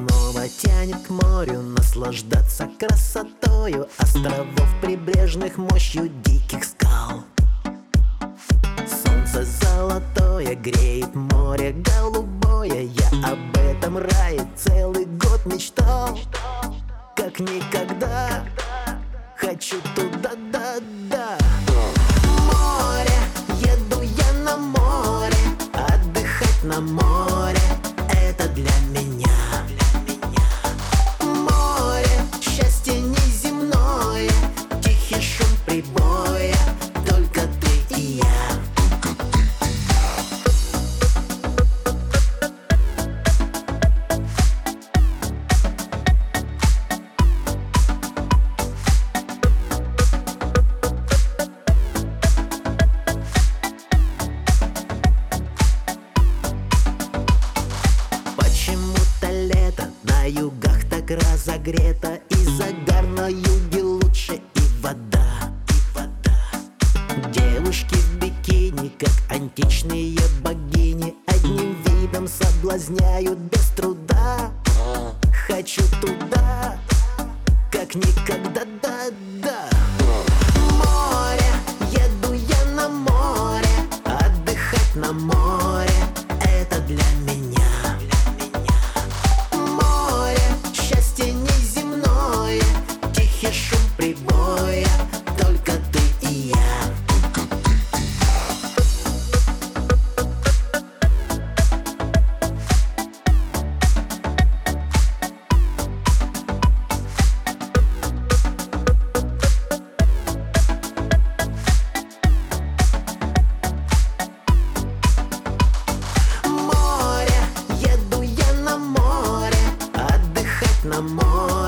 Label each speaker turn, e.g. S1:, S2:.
S1: снова тянет к морю, наслаждаться красотою островов прибрежных, мощью диких скал. Солнце золотое греет море голубое, я об этом рае целый год мечтал. Как никогда хочу туда, да-да. Море, еду я на море, отдыхать на море, это для меня. Море, счастье неземное, тихий шум прибоя, только ты и я. Почему-то лето на югах так разогрето, и загар на юге лучше, и вода. Девушки в бикини, как античные богини, одним видом соблазняют без труда. Хочу туда, как никогда, да-да. Море, еду я на море, отдыхать на море, это для меня. Море, счастье неземное, тихий шум прибоя, только ты и я. Море, еду я на море, отдыхать на море.